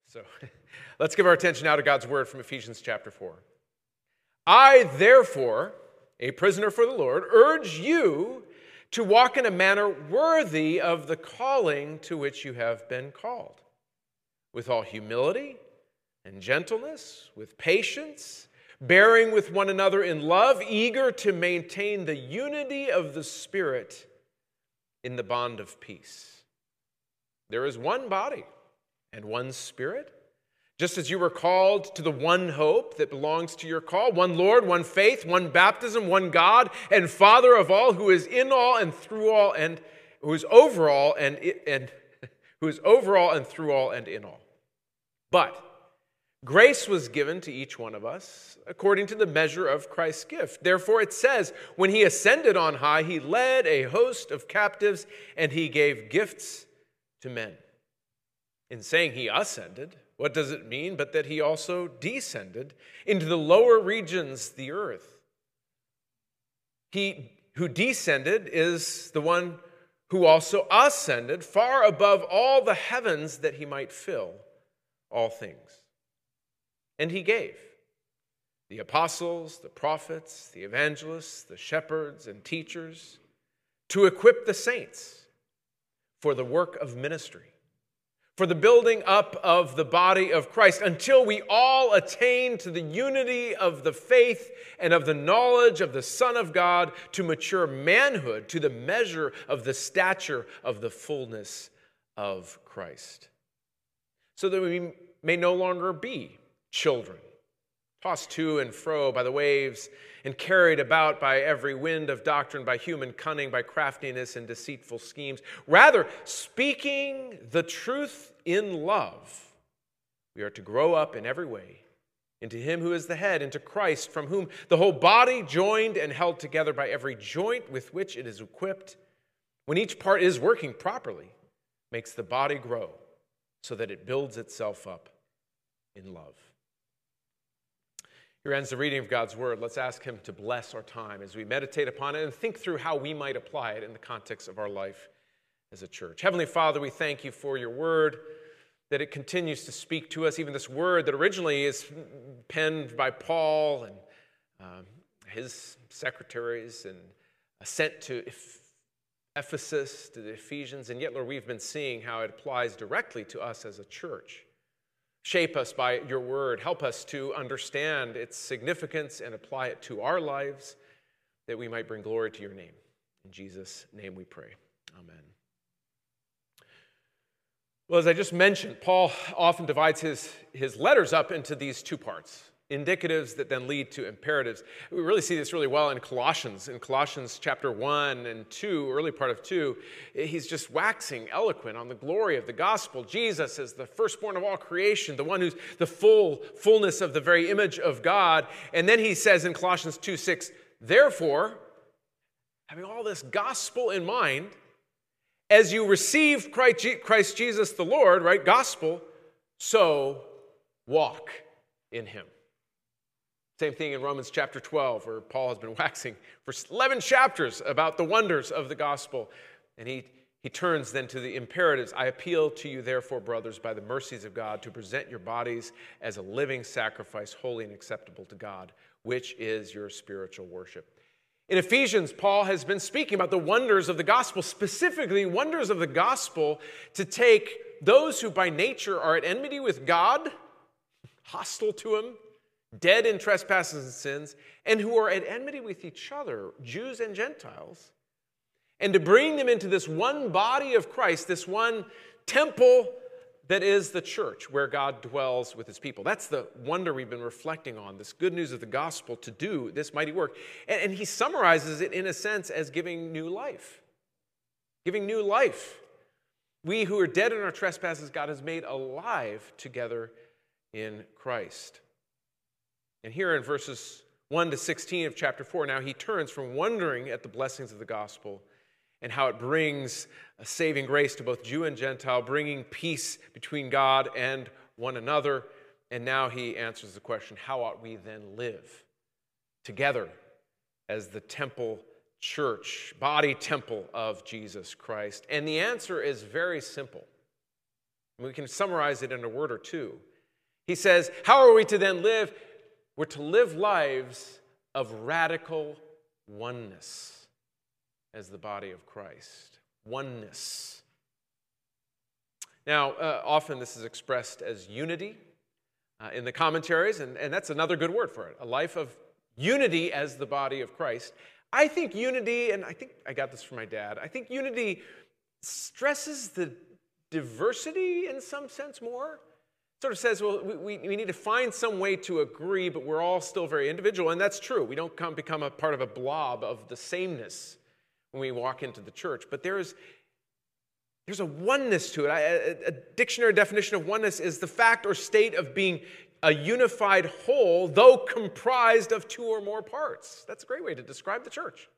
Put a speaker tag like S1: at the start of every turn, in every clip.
S1: So let's give our attention now to God's word from Ephesians chapter 4. I, therefore, a prisoner for the Lord, urge you to walk in a manner worthy of the calling to which you have been called, with all humility and gentleness, with patience, bearing with one another in love, eager to maintain the unity of the Spirit in the bond of peace. There is one body and one Spirit, just as you were called to the one hope that belongs to your call, one Lord, one faith, one baptism, one God and Father of all, who is in all and through all, and who is over all and who is over all and through all and in all. But grace was given to each one of us according to the measure of Christ's gift. Therefore it says, when he ascended on high, he led a host of captives and he gave gifts to men. In saying he ascended, what does it mean but that he also descended into the lower regions, the earth? He who descended is the one who also ascended far above all the heavens that he might fill all things. And he gave the apostles, the prophets, the evangelists, the shepherds and teachers to equip the saints for the work of ministry, for the building up of the body of Christ, until we all attain to the unity of the faith and of the knowledge of the Son of God, to mature manhood, to the measure of the stature of the fullness of Christ, so that we may no longer be children, tossed to and fro by the waves and carried about by every wind of doctrine, by human cunning, by craftiness and deceitful schemes. Rather, speaking the truth in love, we are to grow up in every way into him who is the head, into Christ, from whom the whole body, joined and held together by every joint with which it is equipped, when each part is working properly, makes the body grow so that it builds itself up in love. Here ends the reading of God's word. Let's ask him to bless our time as we meditate upon it and think through how we might apply it in the context of our life as a church. Heavenly Father, we thank you for your word, that it continues to speak to us, even this word that originally is penned by Paul and his secretaries and sent to Ephesus, to the Ephesians, and yet, Lord, we've been seeing how it applies directly to us as a church. Shape us by your word. Help us to understand its significance and apply it to our lives, that we might bring glory to your name. In Jesus' name we pray. Amen. Well, as I just mentioned, Paul often divides his letters up into these two parts, indicatives that then lead to imperatives. We really see this really well in Colossians. In Colossians chapter 1 and 2, early part of 2, he's just waxing eloquent on the glory of the gospel. Jesus is the firstborn of all creation, the one who's the fullness of the very image of God. And then he says in Colossians 2:6, therefore, having all this gospel in mind, as you received Christ Jesus the Lord, right, gospel, so walk in him. Same thing in Romans chapter 12, where Paul has been waxing for 11 chapters about the wonders of the gospel. And he turns then to the imperatives. I appeal to you, therefore, brothers, by the mercies of God, to present your bodies as a living sacrifice, holy and acceptable to God, which is your spiritual worship. In Ephesians, Paul has been speaking about the wonders of the gospel, specifically wonders of the gospel to take those who by nature are at enmity with God, hostile to him, dead in trespasses and sins, and who are at enmity with each other, Jews and Gentiles, and to bring them into this one body of Christ, this one temple that is the church where God dwells with his people. That's the wonder we've been reflecting on, this good news of the gospel to do this mighty work. And he summarizes it in a sense as giving new life. Giving new life. We who are dead in our trespasses, God has made alive together in Christ. And here in verses 1 to 16 of chapter 4, now he turns from wondering at the blessings of the gospel and how it brings a saving grace to both Jew and Gentile, bringing peace between God and one another. And now he answers the question, how ought we then live together as the temple church, body temple of Jesus Christ? And the answer is very simple. And we can summarize it in a word or two. He says, how are we to then live? We're to live lives of radical oneness as the body of Christ. Oneness. Now, often this is expressed as unity in the commentaries, and that's another good word for it, a life of unity as the body of Christ. I think unity, and I think I got this from my dad, I think unity stresses the diversity in some sense more. Sort of says, well, we need to find some way to agree, but we're all still very individual, and that's true. We don't become a part of a blob of the sameness when we walk into the church, but there's a oneness to it. A dictionary definition of oneness is the fact or state of being a unified whole, though comprised of two or more parts. That's a great way to describe the church.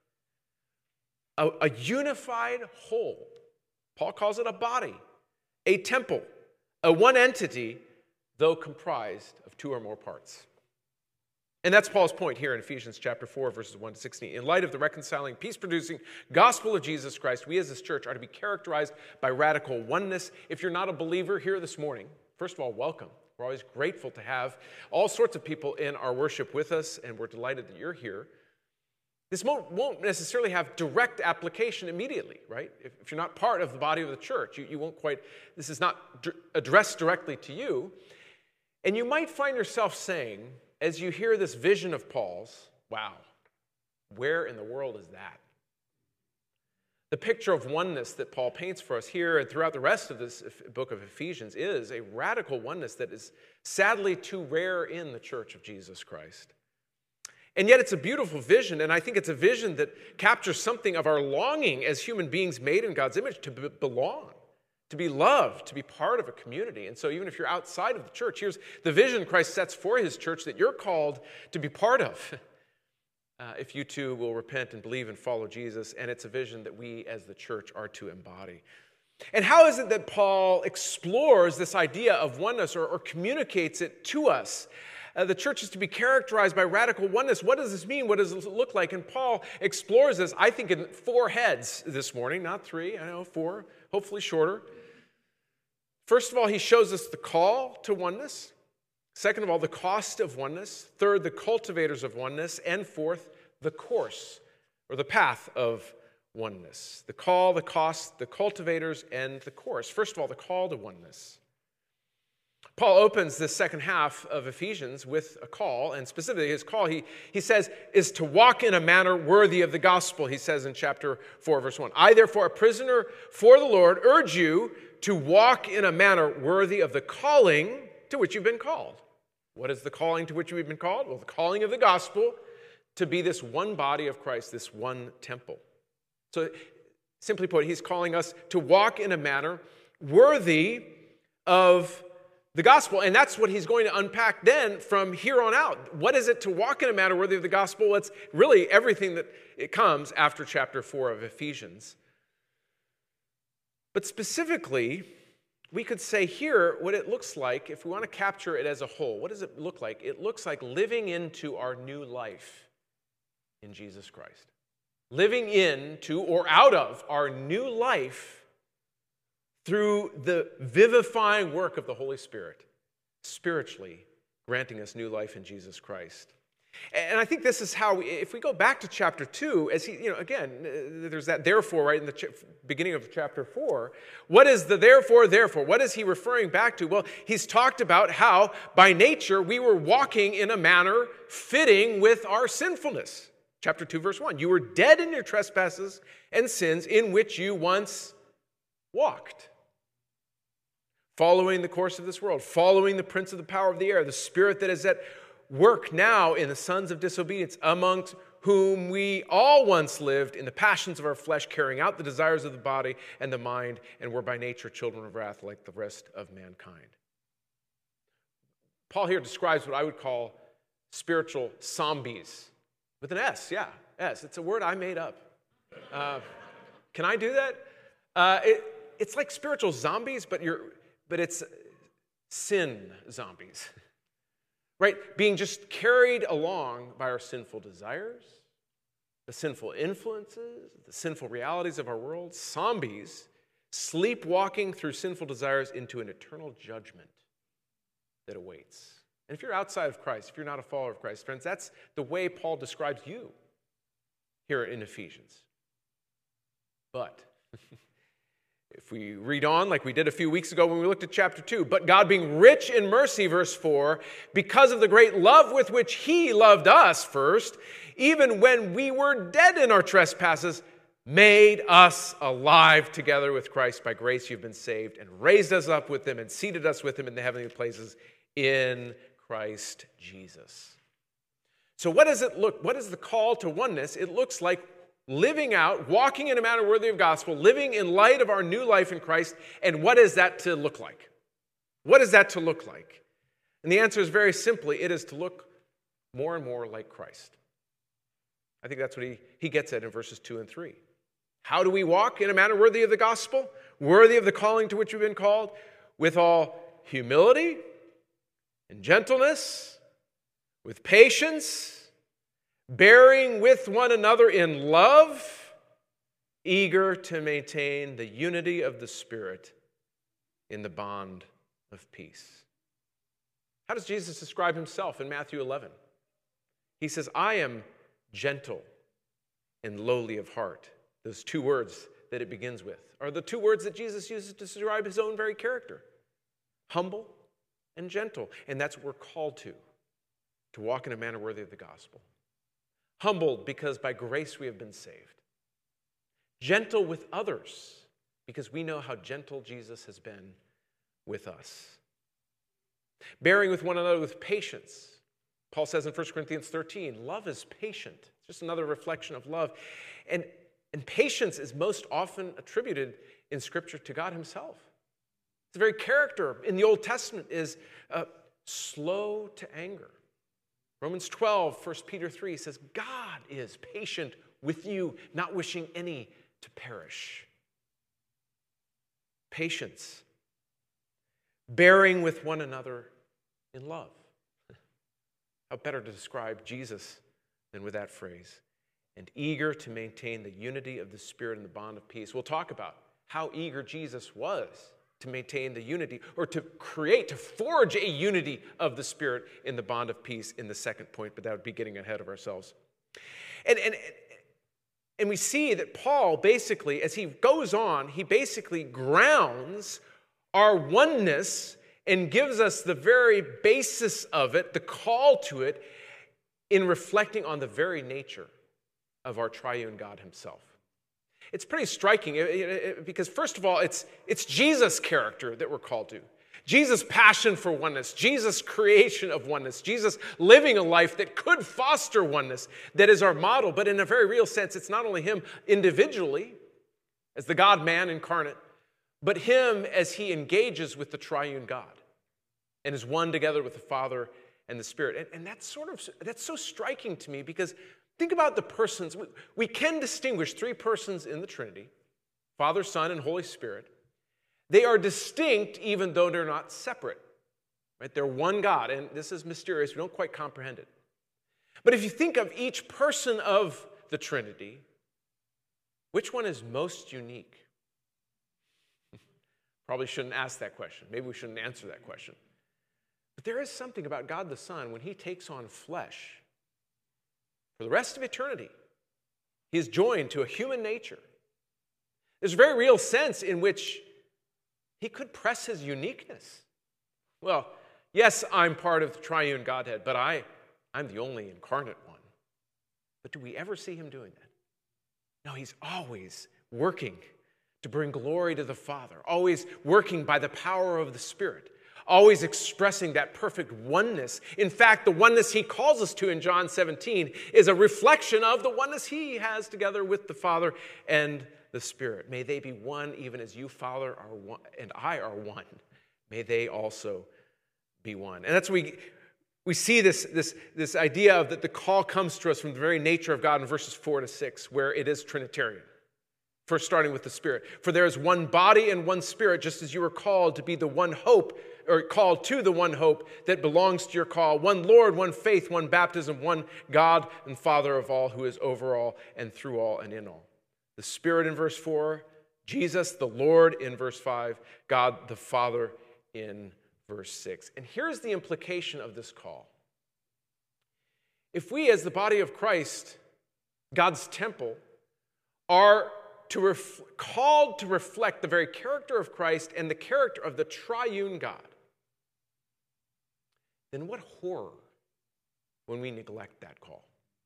S1: A unified whole. Paul calls it a body, a temple, a one entity, though comprised of two or more parts. And that's Paul's point here in Ephesians chapter 4, verses 1 to 16. In light of the reconciling, peace-producing gospel of Jesus Christ, we as this church are to be characterized by radical oneness. If you're not a believer here this morning, first of all, welcome. We're always grateful to have all sorts of people in our worship with us, and we're delighted that you're here. This won't necessarily have direct application immediately, right? If you're not part of the body of the church, you won't quite, this is not addressed directly to you. And you might find yourself saying, as you hear this vision of Paul's, wow, where in the world is that? The picture of oneness that Paul paints for us here and throughout the rest of this book of Ephesians is a radical oneness that is sadly too rare in the church of Jesus Christ. And yet it's a beautiful vision, and I think it's a vision that captures something of our longing as human beings made in God's image to belong, to be loved, to be part of a community. And so even if you're outside of the church, here's the vision Christ sets for his church that you're called to be part of. If you too will repent and believe and follow Jesus, and it's a vision that we as the church are to embody. And how is it that Paul explores this idea of oneness or communicates it to us? The church is to be characterized by radical oneness. What does this mean? What does it look like? And Paul explores this, I think, in 4 heads this morning, not 3, I know 4, hopefully shorter. First of all, he shows us the call to oneness. Second of all, the cost of oneness. Third, the cultivators of oneness. And fourth, the course or the path of oneness. The call, the cost, the cultivators, and the course. First of all, the call to oneness. Paul opens this second half of Ephesians with a call, and specifically his call, he says, is to walk in a manner worthy of the gospel, he says in chapter 4, verse 1. I, therefore, a prisoner for the Lord, urge you to walk in a manner worthy of the calling to which you've been called. What is the calling to which we've been called? Well, the calling of the gospel to be this one body of Christ, this one temple. So, simply put, he's calling us to walk in a manner worthy of the gospel, and that's what he's going to unpack then from here on out. What is it to walk in a manner worthy of the gospel? Well, it's really everything that it comes after chapter 4 of Ephesians. But specifically, we could say here what it looks like, if we want to capture it as a whole, what does it look like? It looks like living into our new life in Jesus Christ. Living into or out of our new life through the vivifying work of the Holy Spirit, spiritually granting us new life in Jesus Christ. And I think this is how, if we go back to chapter 2, as he, again, there's that therefore right in the beginning of chapter 4. What is the therefore? What is he referring back to? Well, he's talked about how by nature we were walking in a manner fitting with our sinfulness. Chapter 2, verse 1. You were dead in your trespasses and sins in which you once walked, following the course of this world, following the prince of the power of the air, the spirit that is at work now in the sons of disobedience, amongst whom we all once lived in the passions of our flesh, carrying out the desires of the body and the mind, and were by nature children of wrath like the rest of mankind. Paul here describes what I would call spiritual zombies. With an S, yeah, S. It's a word I made up. Can I do that? It's like spiritual zombies, but it's sin zombies, right? Being just carried along by our sinful desires, the sinful influences, the sinful realities of our world. Zombies sleepwalking through sinful desires into an eternal judgment that awaits. And if you're outside of Christ, if you're not a follower of Christ, friends, that's the way Paul describes you here in Ephesians. But if we read on like we did a few weeks ago when we looked at chapter 2, but God being rich in mercy, verse 4, because of the great love with which he loved us first, even when we were dead in our trespasses, made us alive together with Christ. By grace you've been saved, and raised us up with him and seated us with him in the heavenly places in Christ Jesus. So what does it look? What is the call to oneness? It looks like living out, walking in a manner worthy of gospel, living in light of our new life in Christ. And what is that to look like? What is that to look like? And the answer is very simply, it is to look more and more like Christ. I think that's what he gets at in verses 2 and 3. How do we walk in a manner worthy of the gospel, worthy of the calling to which we've been called? With all humility and gentleness, with patience, bearing with one another in love, eager to maintain the unity of the Spirit in the bond of peace. How does Jesus describe himself in Matthew 11? He says, I am gentle and lowly of heart. Those two words that it begins with are the two words that Jesus uses to describe his own very character. Humble and gentle. And that's what we're called to walk in a manner worthy of the gospel. Humbled because by grace we have been saved. Gentle with others because we know how gentle Jesus has been with us. Bearing with one another with patience. Paul says in 1 Corinthians 13, love is patient. It's just another reflection of love. And patience is most often attributed in Scripture to God himself. The very character in the Old Testament is slow to anger. Romans 12, 1 Peter 3 says, God is patient with you, not wishing any to perish. Patience. Bearing with one another in love. How better to describe Jesus than with that phrase? And eager to maintain the unity of the Spirit in the bond of peace. We'll talk about how eager Jesus was to maintain the unity, or to forge a unity of the Spirit in the bond of peace in the second point, but that would be getting ahead of ourselves. And we see that Paul basically, as he goes on, he basically grounds our oneness and gives us the very basis of it, the call to it, in reflecting on the very nature of our triune God himself. It's pretty striking because, first of all, it's Jesus' character that we're called to. Jesus' passion for oneness, Jesus' creation of oneness, Jesus living a life that could foster oneness, that is our model. But in a very real sense, it's not only him individually, as the God-man incarnate, but him as he engages with the triune God and is one together with the Father and the Spirit. And that's so striking to me because think about the persons. We can distinguish three persons in the Trinity, Father, Son, and Holy Spirit. They are distinct even though they're not separate. Right? They're one God, and this is mysterious. We don't quite comprehend it. But if you think of each person of the Trinity, which one is most unique? Probably shouldn't ask that question. Maybe we shouldn't answer that question. But there is something about God the Son when he takes on flesh. For the rest of eternity, he is joined to a human nature. There's a very real sense in which he could press his uniqueness. Well, yes, I'm part of the triune Godhead, but I'm the only incarnate one. But do we ever see him doing that? No, he's always working to bring glory to the Father, always working by the power of the Spirit, always expressing that perfect oneness. In fact, the oneness he calls us to in John 17 is a reflection of the oneness he has together with the Father and the Spirit. May they be one even as you, Father, are one, and I are one. May they also be one. And that's what we see this idea of that the call comes to us from the very nature of God in verses 4 to 6, where it is Trinitarian. First, starting with the Spirit. For there is one body and one Spirit, just as you were called to be the one hope, or called to the one hope that belongs to your call. One Lord, one faith, one baptism, one God and Father of all, who is over all and through all and in all. The Spirit in verse 4 Jesus the Lord in verse 5, God the Father in verse 6. And here's the implication of this call. If we, as the body of Christ, God's temple, are called to reflect the very character of Christ and the character of the triune God, then what horror when we neglect that call.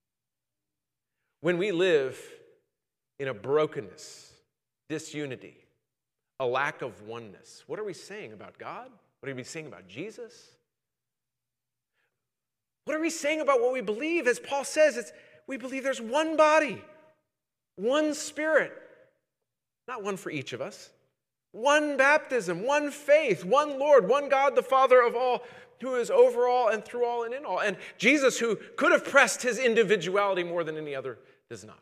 S1: When we live in a brokenness, disunity, a lack of oneness, what are we saying about God? What are we saying about Jesus? What are we saying about what we believe? As Paul says, we believe there's one body, one Spirit, not one for each of us, one baptism, one faith, one Lord, one God, the Father of all, who is over all and through all and in all. And Jesus, who could have pressed his individuality more than any other, does not.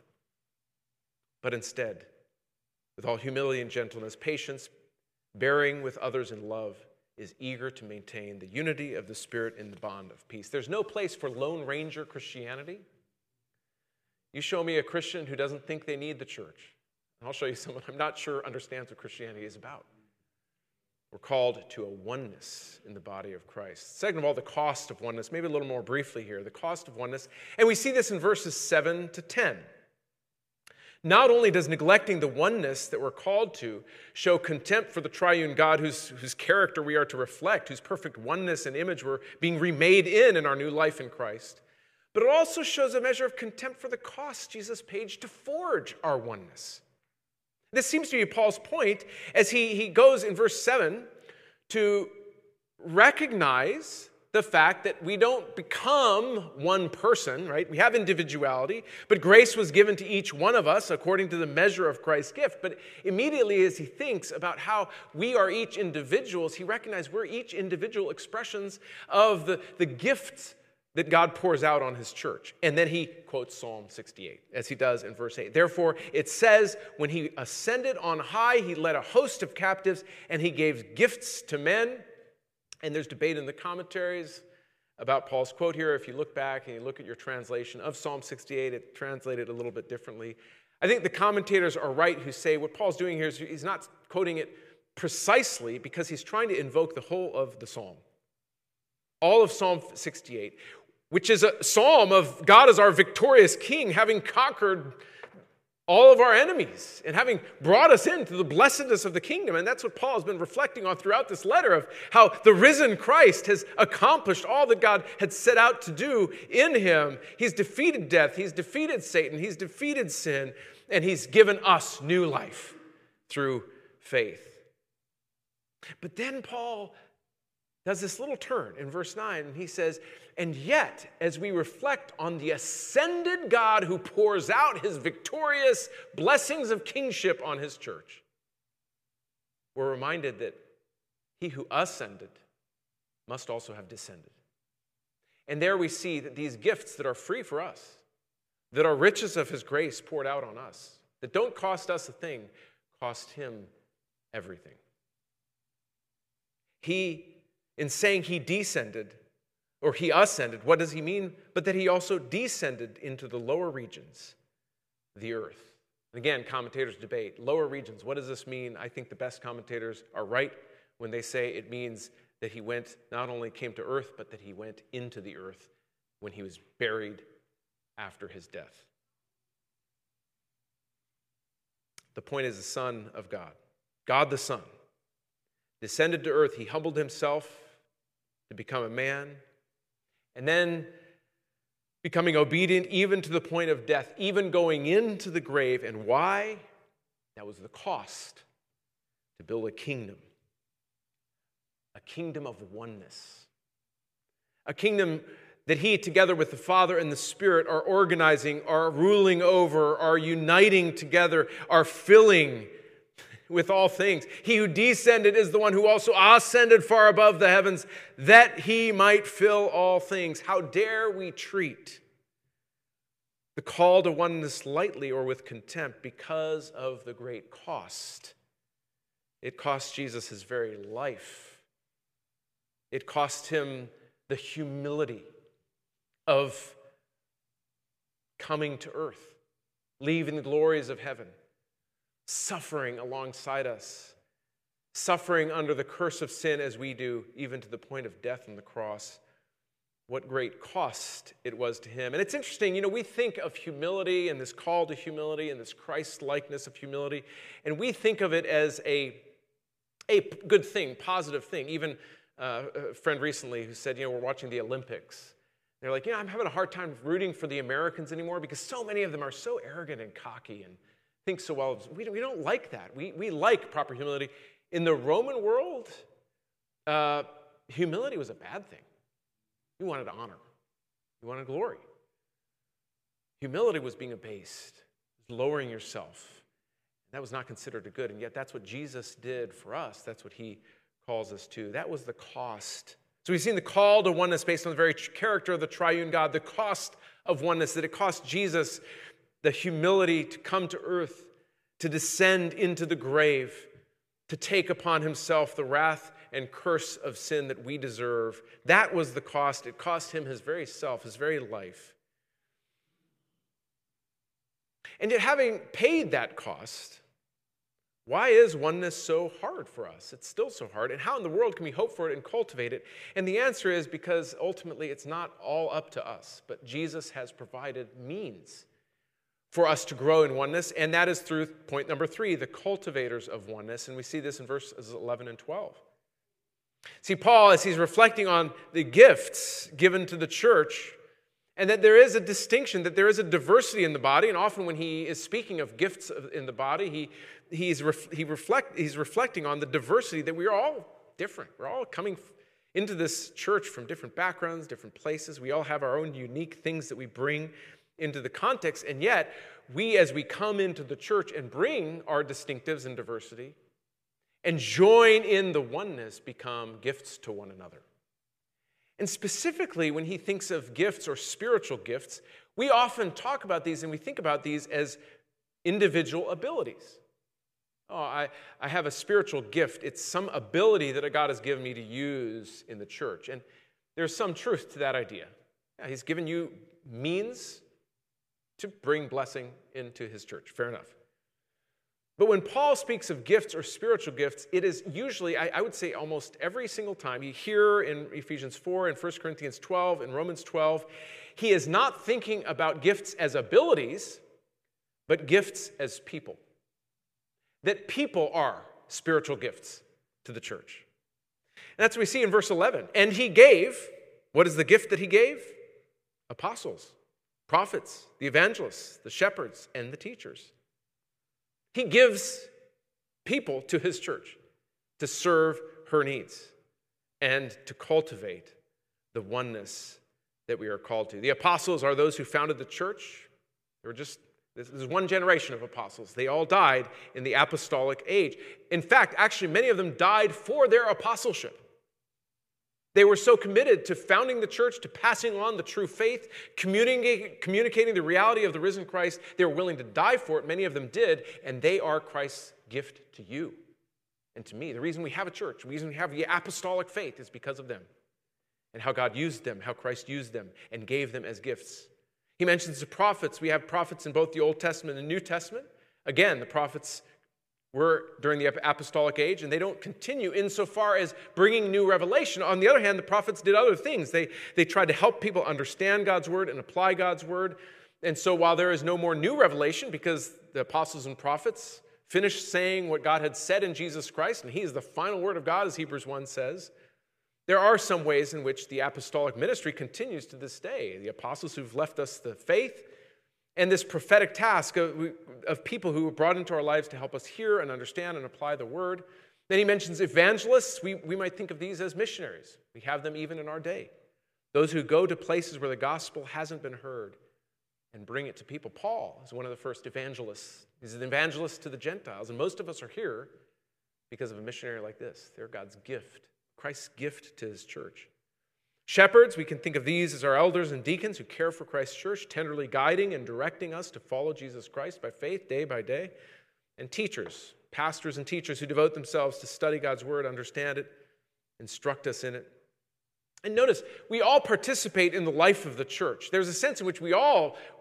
S1: But instead, with all humility and gentleness, patience, bearing with others in love, is eager to maintain the unity of the Spirit in the bond of peace. There's no place for Lone Ranger Christianity. You show me a Christian who doesn't think they need the church, and I'll show you someone I'm not sure understands what Christianity is about. We're called to a oneness in the body of Christ. Second of all, the cost of oneness. Maybe a little more briefly here, the cost of oneness. And we see this in verses 7 to 10. Not only does neglecting the oneness that we're called to show contempt for the triune God whose character we are to reflect, whose perfect oneness and image we're being remade in our new life in Christ, but it also shows a measure of contempt for the cost Jesus paid to forge our oneness. This seems to be Paul's point as he goes in verse 7 to recognize the fact that we don't become one person, right? We have individuality, but grace was given to each one of us according to the measure of Christ's gift. But immediately as he thinks about how we are each individuals, he recognizes we're each individual expressions of the gifts that God pours out on his church. And then he quotes Psalm 68, as he does in verse 8. Therefore, it says, when he ascended on high, he led a host of captives, and he gave gifts to men. And there's debate in the commentaries about Paul's quote here. If you look back and you look at your translation of Psalm 68, it's translated a little bit differently. I think the commentators are right who say what Paul's doing here is he's not quoting it precisely because he's trying to invoke the whole of the psalm. All of Psalm 68, which is a psalm of God as our victorious king, having conquered all of our enemies and having brought us into the blessedness of the kingdom. And that's what Paul has been reflecting on throughout this letter, of how the risen Christ has accomplished all that God had set out to do in him. He's defeated death, he's defeated Satan, he's defeated sin, and he's given us new life through faith. But then Paul does this little turn in verse 9, and he says, and yet, as we reflect on the ascended God who pours out his victorious blessings of kingship on his church, we're reminded that he who ascended must also have descended. And there we see that these gifts that are free for us, that are riches of his grace poured out on us, that don't cost us a thing, cost him everything. He, in saying he descended, or he ascended, what does he mean? But that he also descended into the lower regions, the earth. And again, commentators debate. Lower regions, what does this mean? I think the best commentators are right when they say it means that he not only came to earth, but that he went into the earth when he was buried after his death. The point is the Son of God, God the Son, descended to earth. He humbled himself to become a man, and then becoming obedient even to the point of death, even going into the grave. And why? That was the cost to build a kingdom of oneness, a kingdom that he, together with the Father and the Spirit, are organizing, are ruling over, are uniting together, are filling with all things. He who descended is the one who also ascended far above the heavens, that he might fill all things. How dare we treat the call to oneness lightly or with contempt because of the great cost? It cost Jesus his very life. It cost him the humility of coming to earth, leaving the glories of heaven, suffering alongside us, suffering under the curse of sin as we do, even to the point of death on the cross. What great cost it was to him. And it's interesting, we think of humility and this call to humility and this Christ-likeness of humility, and we think of it as a good thing, positive thing. Even a friend recently who said, we're watching the Olympics. They're like, I'm having a hard time rooting for the Americans anymore because so many of them are so arrogant and cocky and think so well. We don't like that. We like proper humility. In the Roman world, humility was a bad thing. You wanted honor. You wanted glory. Humility was being abased, lowering yourself. That was not considered a good, and yet that's what Jesus did for us. That's what he calls us to. That was the cost. So we've seen the call to oneness based on the very character of the triune God, the cost of oneness, that it cost Jesus the humility to come to earth, to descend into the grave, to take upon himself the wrath and curse of sin that we deserve. That was the cost. It cost him his very self, his very life. And yet, having paid that cost, why is oneness so hard for us? It's still so hard. And how in the world can we hope for it and cultivate it? And the answer is because ultimately it's not all up to us, but Jesus has provided means for us to grow in oneness, and that is through point number 3, the cultivators of oneness. And we see this in verses 11 and 12. See, Paul, as he's reflecting on the gifts given to the church, and that there is a distinction, that there is a diversity in the body, and often when he is speaking of gifts in the body, he's reflecting on the diversity, that we are all different. We're all coming into this church from different backgrounds, different places. We all have our own unique things that we bring into the context, and yet we, as we come into the church and bring our distinctives and diversity and join in the oneness, become gifts to one another. And specifically, when he thinks of gifts or spiritual gifts, we often talk about these and we think about these as individual abilities. Oh, I have a spiritual gift. It's some ability that God has given me to use in the church. And there's some truth to that idea. Yeah, he's given you means to bring blessing into his church. Fair enough. But when Paul speaks of gifts or spiritual gifts, it is usually, I would say almost every single time, you hear in Ephesians 4 and 1 Corinthians 12 and Romans 12, he is not thinking about gifts as abilities, but gifts as people. That people are spiritual gifts to the church. And that's what we see in verse 11. And he gave, what is the gift that he gave? Apostles, prophets, the evangelists, the shepherds, and the teachers. He gives people to his church to serve her needs and to cultivate the oneness that we are called to. The apostles are those who founded the church. This is one generation of apostles. They all died in the apostolic age. In fact, actually, many of them died for their apostleship. They were so committed to founding the church, to passing on the true faith, communicating the reality of the risen Christ, they were willing to die for it. Many of them did, and they are Christ's gift to you and to me. The reason we have a church, the reason we have the apostolic faith is because of them and how God used them, how Christ used them and gave them as gifts. He mentions the prophets. We have prophets in both the Old Testament and the New Testament. Again, the prophets were during the apostolic age, and they don't continue insofar as bringing new revelation. On the other hand, the prophets did other things. They tried to help people understand God's word and apply God's word. And so while there is no more new revelation, because the apostles and prophets finished saying what God had said in Jesus Christ, and he is the final word of God, as Hebrews 1 says, there are some ways in which the apostolic ministry continues to this day. The apostles who've left us the faith, and this prophetic task of people who were brought into our lives to help us hear and understand and apply the word. Then he mentions evangelists. We might think of these as missionaries. We have them even in our day. Those who go to places where the gospel hasn't been heard and bring it to people. Paul is one of the first evangelists. He's an evangelist to the Gentiles. And most of us are here because of a missionary like this. They're God's gift, Christ's gift to his church. Shepherds, we can think of these as our elders and deacons who care for Christ's church, tenderly guiding and directing us to follow Jesus Christ by faith day by day. And teachers, pastors and teachers who devote themselves to study God's word, understand it, instruct us in it. And notice, we all participate in the life of the church. There's a sense in which we all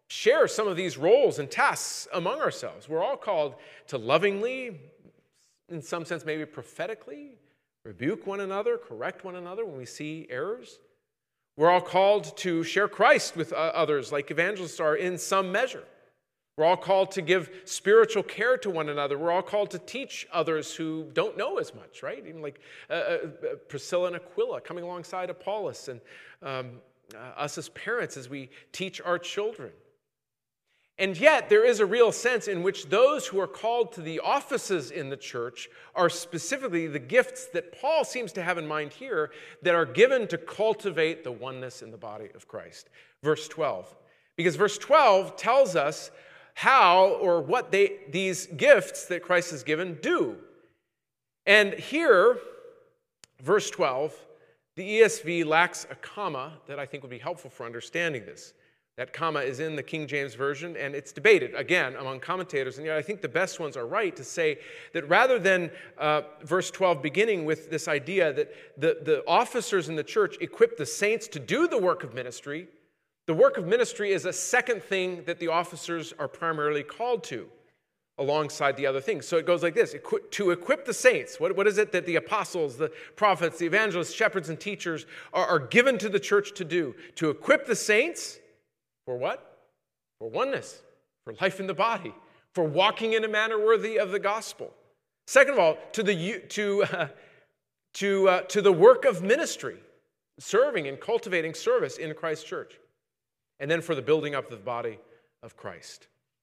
S1: share some of these roles and tasks among ourselves. We're all called to lovingly, in some sense maybe prophetically, rebuke one another, correct one another when we see errors. We're all called to share Christ with others like evangelists are in some measure. We're all called to give spiritual care to one another. We're all called to teach others who don't know as much, right? Even like Priscilla and Aquila coming alongside Apollos and us as parents as we teach our children. And yet, there is a real sense in which those who are called to the offices in the church are specifically the gifts that Paul seems to have in mind here that are given to cultivate the oneness in the body of Christ. Verse 12. Because verse 12 tells us how or what these gifts that Christ has given do. And here, verse 12, the ESV lacks a comma that I think would be helpful for understanding this. That comma is in the King James Version, and it's debated, again, among commentators. And yet I think the best ones are right to say that rather than verse 12 beginning with this idea that the officers in the church equip the saints to do the work of ministry, the work of ministry is a second thing that the officers are primarily called to, alongside the other things. So it goes like this, to equip the saints. What is it that the apostles, the prophets, the evangelists, shepherds, and teachers are given to the church to do? To equip the saints. For what? For oneness, for life in the body, for walking in a manner worthy of the gospel. Second of all, to the work of ministry, serving and cultivating service in Christ's church. And then for the building up of the body of Christ.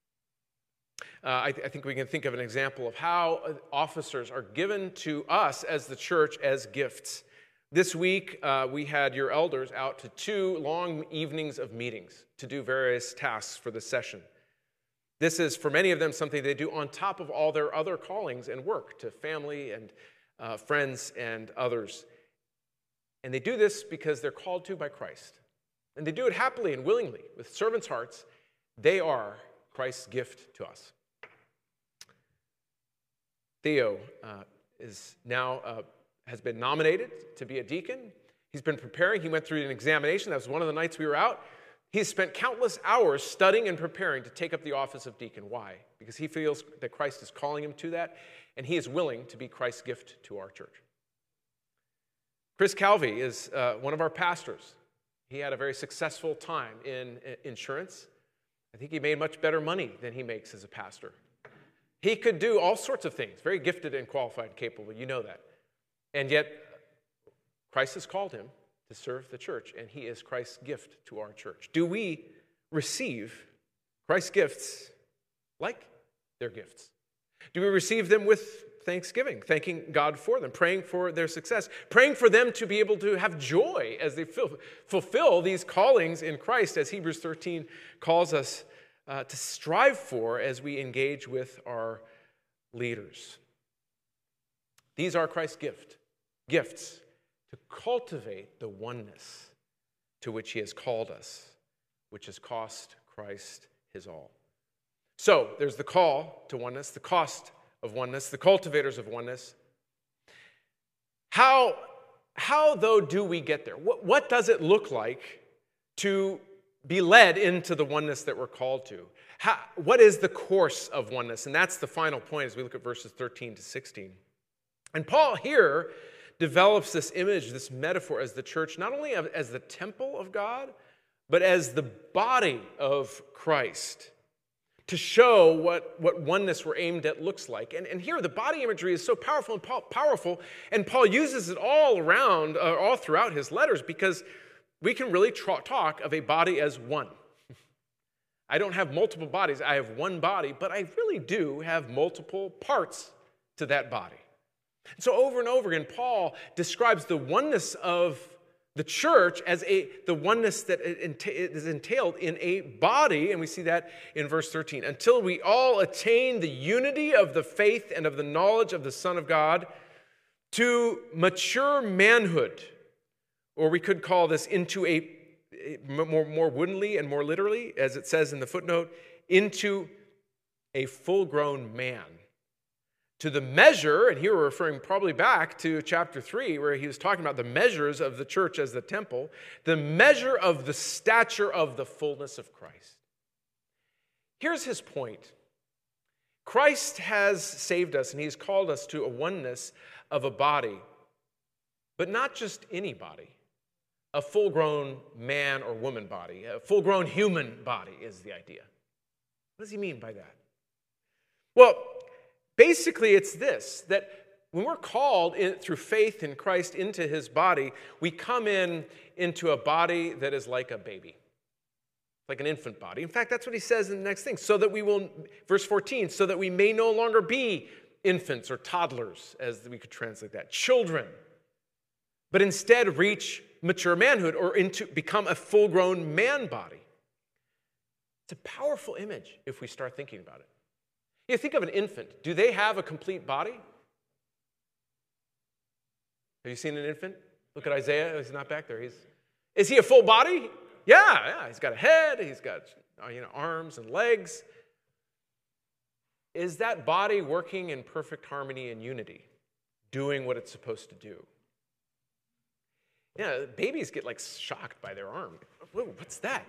S1: I think we can think of an example of how officers are given to us as the church as gifts. This week, we had your elders out to 2 long evenings of meetings to do various tasks for the session. This is, for many of them, something they do on top of all their other callings and work to family and friends and others. And they do this because they're called to by Christ. And they do it happily and willingly, with servants' hearts. They are Christ's gift to us. Theo is now has been nominated to be a deacon. He's been preparing. He went through an examination. That was one of the nights we were out. He's spent countless hours studying and preparing to take up the office of deacon. Why? Because he feels that Christ is calling him to that, and he is willing to be Christ's gift to our church. Chris Calvi is one of our pastors. He had a very successful time in insurance. I think he made much better money than he makes as a pastor. He could do all sorts of things, very gifted and qualified and capable, you know that. And yet, Christ has called him to serve the church, and he is Christ's gift to our church. Do we receive Christ's gifts like their gifts? Do we receive them with thanksgiving, thanking God for them, praying for their success, praying for them to be able to have joy as they fulfill these callings in Christ, as Hebrews 13 calls us to strive for as we engage with our leaders? These are Christ's gifts to cultivate the oneness to which he has called us, which has cost Christ his all. So there's the call to oneness, the cost of oneness, the cultivators of oneness. How though do we get there? What does it look like to be led into the oneness that we're called to? What is the course of oneness? And that's the final point as we look at verses 13 to 16. And Paul here develops this image, this metaphor as the church, not only as the temple of God, but as the body of Christ, to show what oneness we're aimed at looks like. And here the body imagery is so powerful, and Paul uses it all around, all throughout his letters, because we can really talk of a body as one. I don't have multiple bodies, I have one body, but I really do have multiple parts to that body. So over and over again, Paul describes the oneness of the church as the oneness that is entailed in a body, and we see that in verse 13. Until we all attain the unity of the faith and of the knowledge of the Son of God, to mature manhood, or we could call this into a more woodenly and more literally, as it says in the footnote, into a full-grown man. To the measure, and here we're referring probably back to chapter 3, where he was talking about the measures of the church as the temple, the measure of the stature of the fullness of Christ. Here's his point. Christ has saved us, and he's called us to a oneness of a body, but not just any body. A full-grown man or woman body, a full-grown human body is the idea. What does he mean by that? Well, basically it's this, that when we're called through faith in Christ into his body, we come into a body that is like a baby, like an infant body. In fact, that's what he says in the next thing, so that we will, verse 14, so that we may no longer be infants or toddlers, as we could translate that, children, but instead reach mature manhood or become a full-grown man body. It's a powerful image if we start thinking about it. You think of an infant. Do they have a complete body? Have you seen an infant? Look at Isaiah. He's not back there. Is he a full body? Yeah. He's got a head. He's got arms and legs. Is that body working in perfect harmony and unity, doing what it's supposed to do? Yeah, babies get shocked by their arm. Whoa, what's that?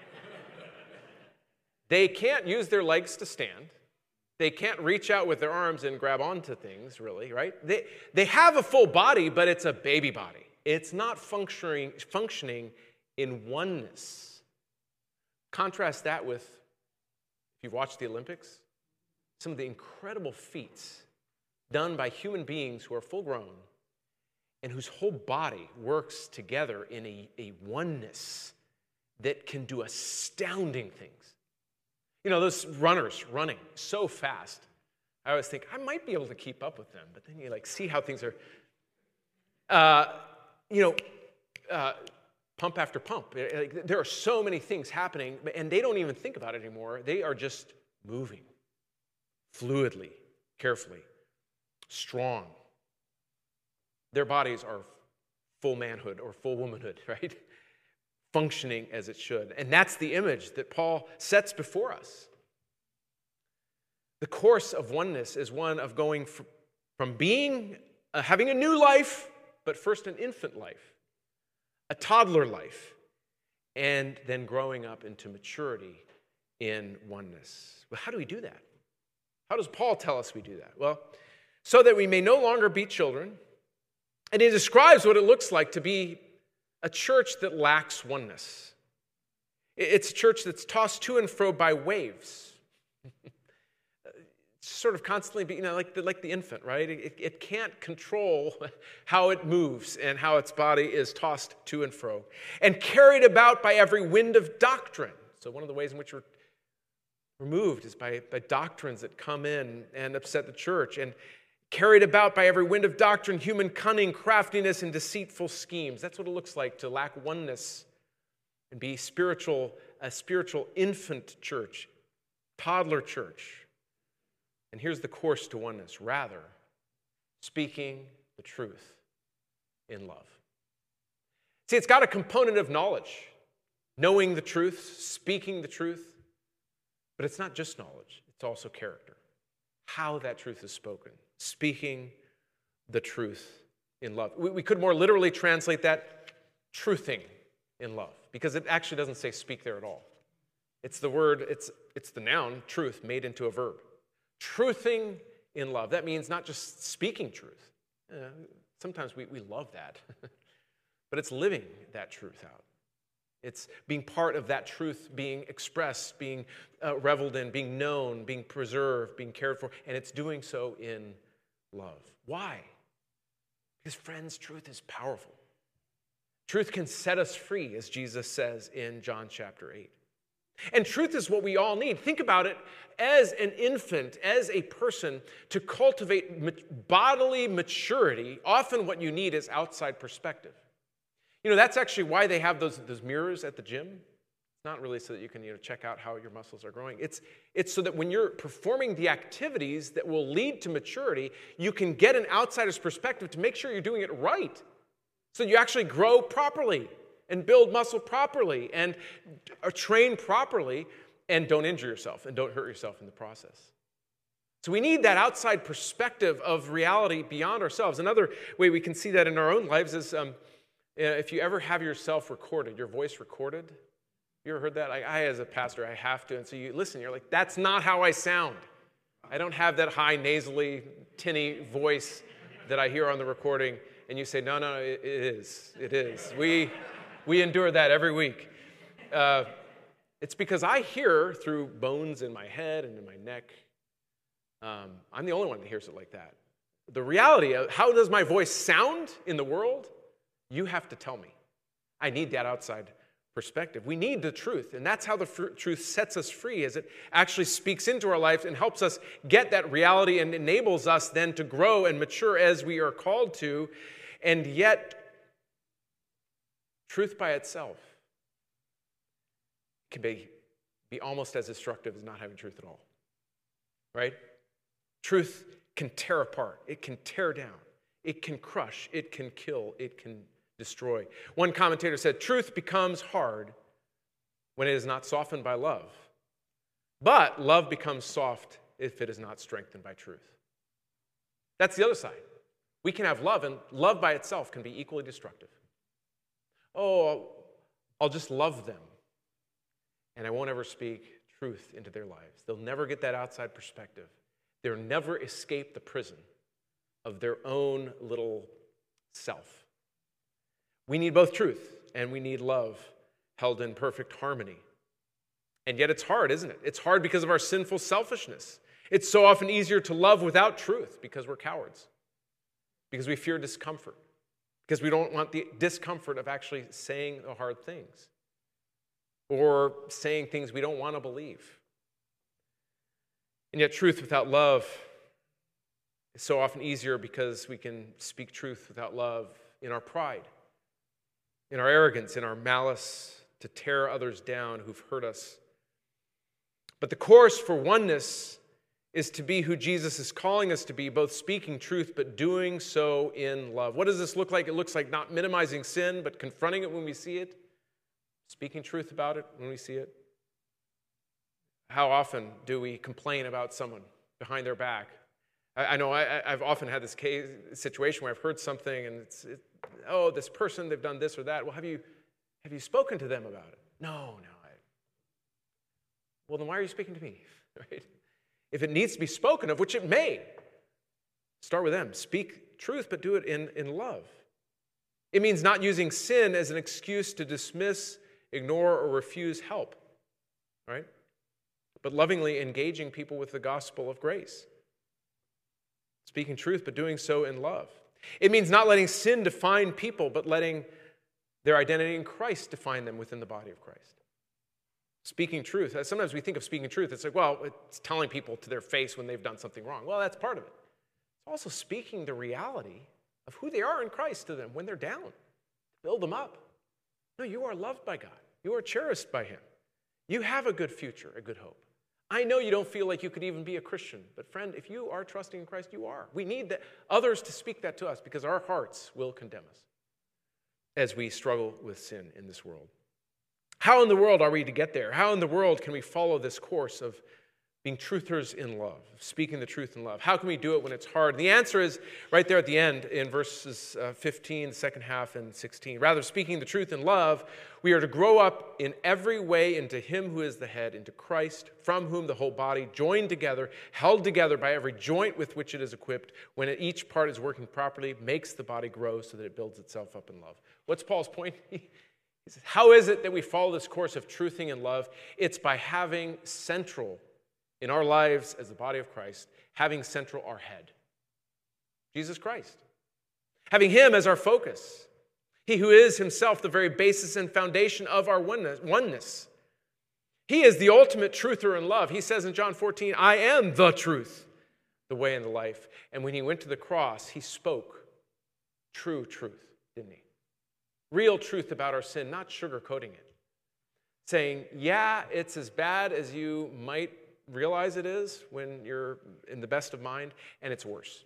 S1: They can't use their legs to stand. They can't reach out with their arms and grab onto things, really, right? They have a full body, but it's a baby body. It's not functioning in oneness. Contrast that with, if you've watched the Olympics, some of the incredible feats done by human beings who are full-grown and whose whole body works together in a oneness that can do astounding things. Those runners running so fast, I always think, I might be able to keep up with them, but then you see how things are, pump after pump. There are so many things happening, and they don't even think about it anymore. They are just moving fluidly, carefully, strong. Their bodies are full manhood or full womanhood, right? Functioning as it should. And that's the image that Paul sets before us. The course of oneness is one of going from being, having a new life, but first an infant life, a toddler life, and then growing up into maturity in oneness. Well, how do we do that? How does Paul tell us we do that? Well, so that we may no longer be children. And he describes what it looks like to be a church that lacks oneness. It's a church that's tossed to and fro by waves. Sort of constantly, like the infant, right? It can't control how it moves and how its body is tossed to and fro. And carried about by every wind of doctrine. So one of the ways in which we're removed is by doctrines that come in and upset the church. And carried about by every wind of doctrine, human cunning, craftiness, and deceitful schemes. That's what it looks like to lack oneness and be a spiritual infant church, toddler church. And here's the course to oneness. Rather, speaking the truth in love. See, it's got a component of knowledge, knowing the truth, speaking the truth, but it's not just knowledge, it's also character. How that truth is spoken. Speaking the truth in love. We could more literally translate that truthing in love, because it actually doesn't say speak there at all. It's the word, it's the noun, truth, made into a verb. Truthing in love. That means not just speaking truth. Sometimes we love that, but it's living that truth out. It's being part of that truth being expressed, being reveled in, being known, being preserved, being cared for, and it's doing so in love. Why? Because, friends, truth is powerful. Truth can set us free, as Jesus says in John chapter 8. And truth is what we all need. Think about it as an infant, as a person, to cultivate bodily maturity. Often what you need is outside perspective. That's actually why they have those mirrors at the gym. It's not really so that you can check out how your muscles are growing. It's so that when you're performing the activities that will lead to maturity, you can get an outsider's perspective to make sure you're doing it right. So you actually grow properly and build muscle properly and train properly and don't injure yourself and don't hurt yourself in the process. So we need that outside perspective of reality beyond ourselves. Another way we can see that in our own lives is if you ever have yourself recorded, your voice recorded, You ever heard that? I as a pastor, I have to. And so you listen, you're like, that's not how I sound. I don't have that high, nasally, tinny voice that I hear on the recording. And you say, no, it is. It is. We endure that every week. It's because I hear through bones in my head and in my neck. I'm the only one that hears it like that. The reality of how does my voice sound in the world? You have to tell me. I need that outside perspective. We need the truth, and that's how the truth sets us free, as it actually speaks into our lives and helps us get that reality and enables us then to grow and mature as we are called to. And yet, truth by itself can be almost as destructive as not having truth at all, right? Truth can tear apart. It can tear down. It can crush. It can kill. It can destroy. One commentator said, truth becomes hard when it is not softened by love, but love becomes soft if it is not strengthened by truth. That's the other side. We can have love, and love by itself can be equally destructive. Oh, I'll just love them, and I won't ever speak truth into their lives. They'll never get that outside perspective. They'll never escape the prison of their own little self. We need both truth and we need love held in perfect harmony. And yet it's hard, isn't it? It's hard because of our sinful selfishness. It's so often easier to love without truth because we're cowards, because we fear discomfort, because we don't want the discomfort of actually saying the hard things or saying things we don't want to believe. And yet truth without love is so often easier because we can speak truth without love in our pride, in our arrogance, in our malice to tear others down who've hurt us. But the course for oneness is to be who Jesus is calling us to be, both speaking truth but doing so in love. What does this look like? It looks like not minimizing sin, but confronting it when we see it, speaking truth about it when we see it. How often do we complain about someone behind their back? I know I've often had this situation where I've heard something and this person, they've done this or that. Well, have you spoken to them about it? No. Well, then why are you speaking to me? Right? If it needs to be spoken of, which it may, start with them. Speak truth, but do it in love. It means not using sin as an excuse to dismiss, ignore, or refuse help, right? But lovingly engaging people with the gospel of grace. Speaking truth, but doing so in love. It means not letting sin define people, but letting their identity in Christ define them within the body of Christ. Speaking truth. Sometimes we think of speaking truth, it's like, well, it's telling people to their face when they've done something wrong. Well, that's part of it. It's also speaking the reality of who they are in Christ to them when they're down. Build them up. No, you are loved by God. You are cherished by Him. You have a good future, a good hope. I know you don't feel like you could even be a Christian, but friend, if you are trusting in Christ, you are. We need others to speak that to us because our hearts will condemn us as we struggle with sin in this world. How in the world are we to get there? How in the world can we follow this course of being truthers in love, speaking the truth in love? How can we do it when it's hard? And the answer is right there at the end in verses 15, the second half, and 16. Rather, speaking the truth in love, we are to grow up in every way into Him who is the head, into Christ, from whom the whole body, joined together, held together by every joint with which it is equipped, when each part is working properly, makes the body grow so that it builds itself up in love. What's Paul's point? He says, how is it that we follow this course of truthing in love? It's by having central in our lives as the body of Christ, having central our head, Jesus Christ. Having Him as our focus. He who is Himself the very basis and foundation of our oneness. He is the ultimate truther in love. He says in John 14, I am the truth, the way and the life. And when He went to the cross, He spoke true truth, didn't He? Real truth about our sin, not sugarcoating it. Saying, yeah, it's as bad as you might realize it is when you're in the best of mind, and it's worse.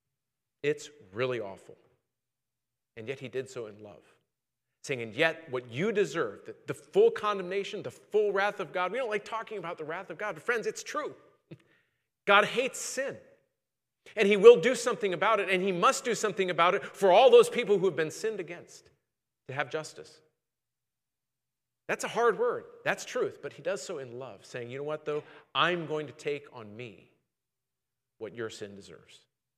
S1: It's really awful. And yet He did so in love. Saying, and yet what you deserve, the full condemnation, the full wrath of God, we don't like talking about the wrath of God, but friends, it's true. God hates sin. And He will do something about it, and He must do something about it for all those people who have been sinned against to have justice. That's a hard word. That's truth. But he does so in love, saying, you know what, though? I'm going to take on me what your sin deserves.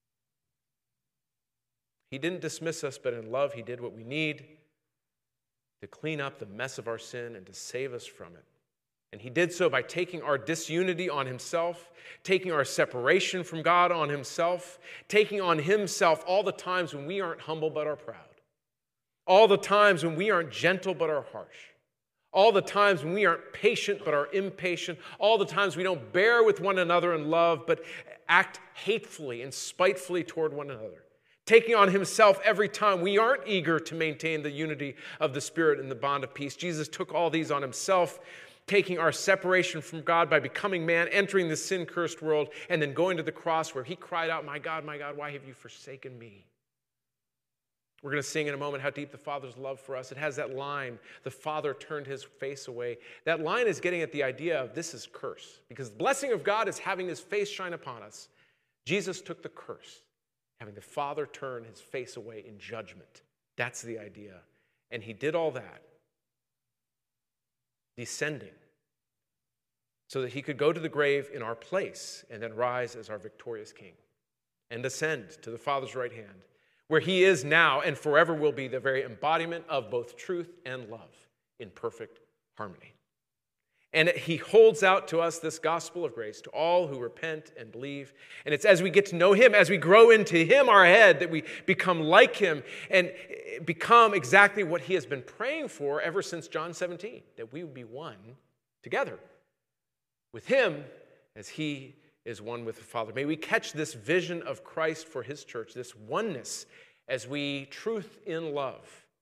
S1: He didn't dismiss us, but in love, he did what we need to clean up the mess of our sin and to save us from it. And he did so by taking our disunity on himself, taking our separation from God on himself, taking on himself all the times when we aren't humble but are proud, all the times when we aren't gentle but are harsh, all the times when we aren't patient but are impatient, all the times we don't bear with one another in love but act hatefully and spitefully toward one another. Taking on himself every time we aren't eager to maintain the unity of the Spirit and the bond of peace. Jesus took all these on himself, taking our separation from God by becoming man, entering the sin-cursed world, and then going to the cross where he cried out, my God, why have you forsaken me? We're going to sing in a moment how deep the Father's love for us. It has that line, the Father turned his face away. That line is getting at the idea of this is curse, because the blessing of God is having his face shine upon us. Jesus took the curse, having the Father turn his face away in judgment. That's the idea. And he did all that, descending, so that he could go to the grave in our place and then rise as our victorious King and ascend to the Father's right hand, where he is now and forever will be the very embodiment of both truth and love in perfect harmony. And he holds out to us this gospel of grace to all who repent and believe. And it's as we get to know him, as we grow into him, our head, that we become like him and become exactly what he has been praying for ever since John 17, that we would be one together with him as he is one with the Father. May we catch this vision of Christ for his church, this oneness as we truth in love.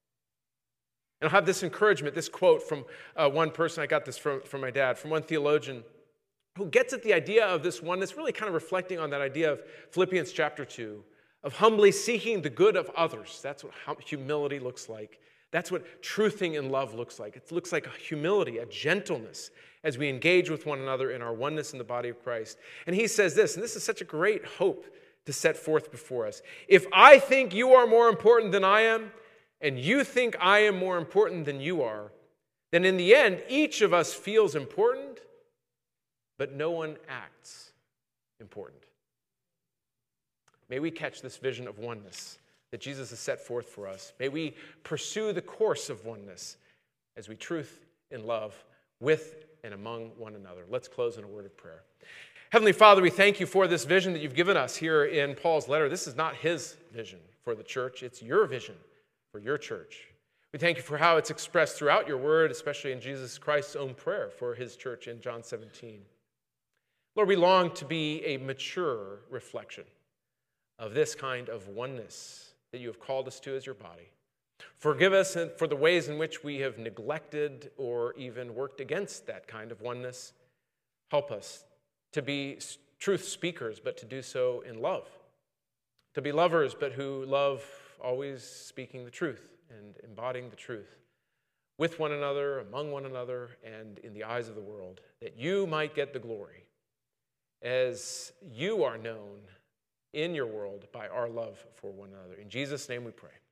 S1: And I'll have this encouragement, this quote from one person. I got this from my dad, from one theologian who gets at the idea of this oneness, really kind of reflecting on that idea of Philippians chapter 2, of humbly seeking the good of others. That's what humility looks like. That's what truthing in love looks like. It looks like a humility, a gentleness, as we engage with one another in our oneness in the body of Christ. And he says this, and this is such a great hope to set forth before us. If I think you are more important than I am, and you think I am more important than you are, then in the end, each of us feels important, but no one acts important. May we catch this vision of oneness that Jesus has set forth for us. May we pursue the course of oneness as we truth in love with and among one another. Let's close in a word of prayer. Heavenly Father, we thank you for this vision that you've given us here in Paul's letter. This is not his vision for the church. It's your vision for your church. We thank you for how it's expressed throughout your word, especially in Jesus Christ's own prayer for his church in John 17. Lord, we long to be a mature reflection of this kind of oneness that you have called us to as your body. Forgive us for the ways in which we have neglected or even worked against that kind of oneness. Help us to be truth speakers, but to do so in love. To be lovers, but who love always speaking the truth and embodying the truth with one another, among one another, and in the eyes of the world, that you might get the glory as you are known in your world by our love for one another. In Jesus' name we pray.